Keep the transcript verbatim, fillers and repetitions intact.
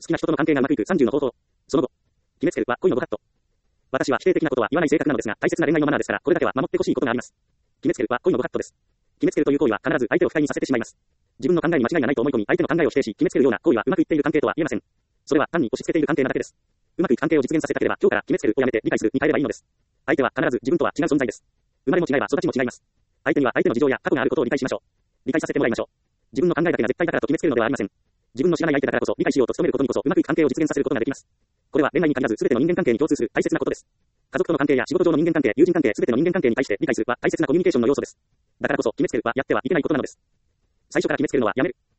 好きな人との関係がうまくいくさんじゅうの方法。その後。決めつけるは恋のご法度。私は否定的なことは言わない性格なのですが、大切な恋愛のマナーですから、これだけは守ってほしいことがあります。決めつけるは恋のご法度です。決めつけるという行為は必ず相手を不快にさせてしまいます。自分の考えに間違いがないと思い込み、相手の考えを否定し、決めつけるような行為はうまくいっている関係とは言えません。それは単に押し付けている関係なだけです。うまくいく関係を実現させたければ、今日から決めつけるをやめて理解するに変えればいいのです。相手は必ず自分とは違う存在です。生まれも違えば育ちも違います。相手には相手の事情や過去があることを理解しましょう。理解させてもらいましょう。自分の考えだけが絶対だからと決めつけるのではありません。自分の知らない相手だからこそ理解しようと努めることにこそうまくいく関係を実現させることができます。これは恋愛に限らず全ての人間関係に共通する大切なことです。家族との関係や仕事上の人間関係、友人関係、全ての人間関係に対して理解するは大切なコミュニケーションの要素です。だからこそ決めつけるはやってはいけないことなのです。最初から決めつけるのはやめる。